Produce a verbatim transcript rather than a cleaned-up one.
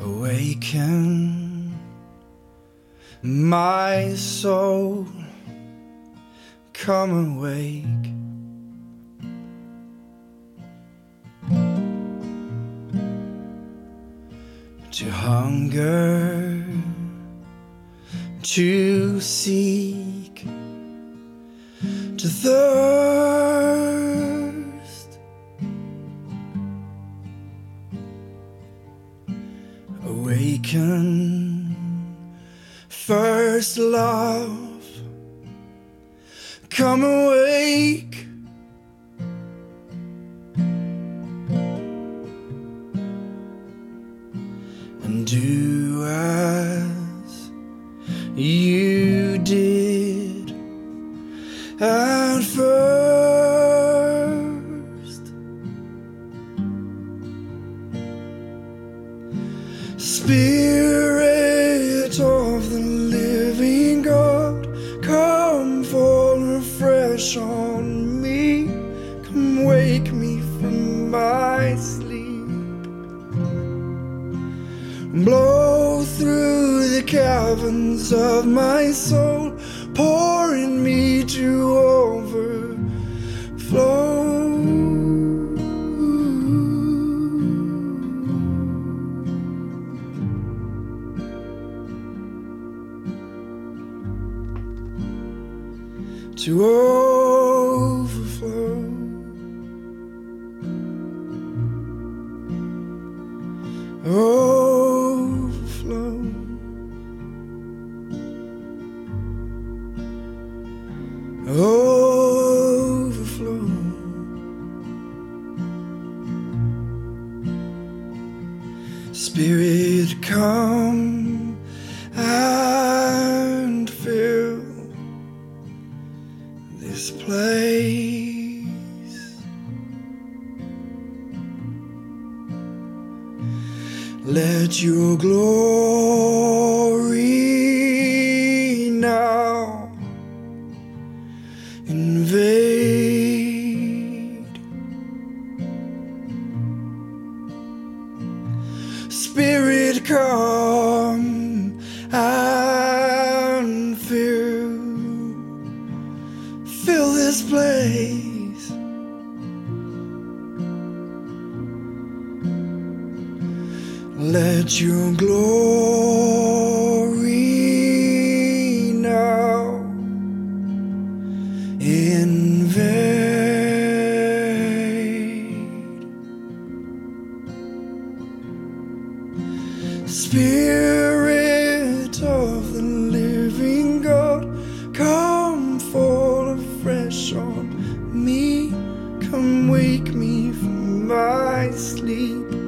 Awaken my soul, come awake. To hunger, to seek, to thirst. Awaken, first love, come awake. And do as you did at first. Spirit of the living God, come fall afresh on me. Come wake me from my sleep. Blow through the caverns of my soul, pour in me to overflow. To overflow. Overflow. Overflow. Spirit, come and fill this place. Let your glory now invade. Spirit, come and fill Fill this place. Let your glory now invade. Spirit of the living God, come fall afresh on me. Come wake me from my sleep.